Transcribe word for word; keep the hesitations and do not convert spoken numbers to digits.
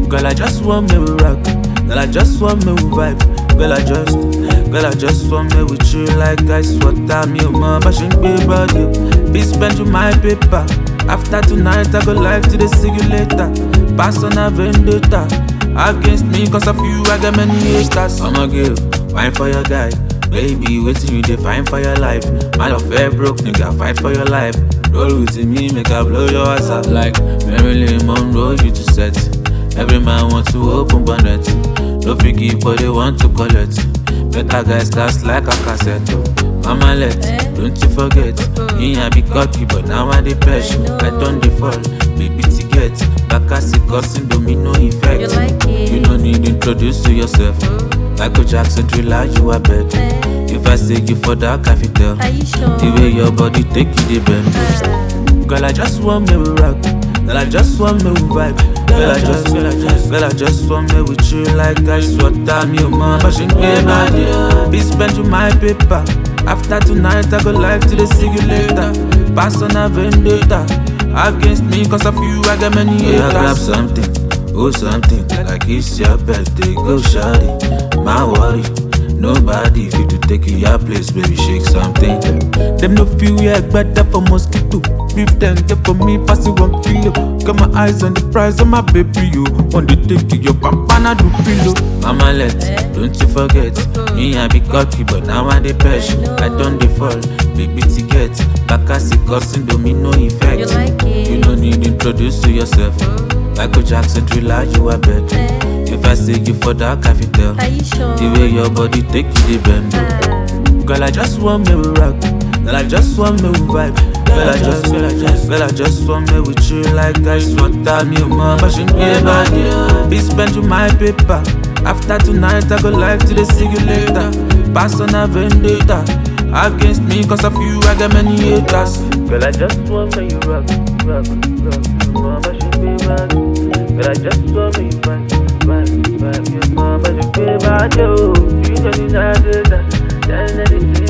Girl, I just want me to rock. Girl, I just want me to vibe. Girl, I just, girl, I just want me with you like ice water. Me oh my passion be about you. Be spend you my paper. After tonight, I go live to the see you later. Pass on a vendetta against me, cause of you, I got many haters. I'm a girl, fine for your guy. Baby, waiting you define for your life. My love fair broke, nigga, fight for your life. Roll with me, make I blow your ass out like Marilyn Monroe, you to set. Every man want to open bonnet. No forgive, but they want to collect. Better guys cast like a cassette. Mama let, don't you forget. Me I be cocky, but now I dey press. I don't default, baby to get. Back as it causing domino effect. You like it? You don't need to introduce to yourself. Michael Jackson thriller, you are bed. If I say you for that, I fit tell. Are you sure? The way your body take you, the bend. Girl, I just want me to rock. Girl, I just want me to vibe. Girl, I just, girl, I just, girl, I just want me with you like ice water. Me oh my passion be bad. Be spend you my paper. After tonight, I go live to the see you later. Pass on a vendetta against me, cause of you, I got many haters. Yeah, grab something, oh something, like it's your birthday, go shawty. My worry, nobody fit to take you your place, baby, shake something. Them no feel yeah, better for mosquito. Beef them get for me, pass it one kilo. Got my eyes on the prize of my baby, you. On the take you, your papa na do pillow. Mama let, don't you forget. Me I be cocky, but now I dey press. I don't default, baby to get. Back as it causing domino effect. You like it? You no need to introduce to yourself. Michael Jackson thriller, you are bed. If I say you for that, I fit tell. Are you sure? The way your body take you, the bend. Girl, I just want me to rock. Girl, I just want me to vibe. Girl, I just, girl, I just, girl, I just want me with you like ice water. Me oh my passion be bad. Be spend you my paper. After tonight, I go live to the see you later. Pass on a vendetta against me, cause of you, I got many haters. Girl, I just want me to rock, rock, rock. My passion be bad. Girl, I just want me to vibe, vibe, vibe. My passion be bad, yo. You don't need that, that, that, that, that.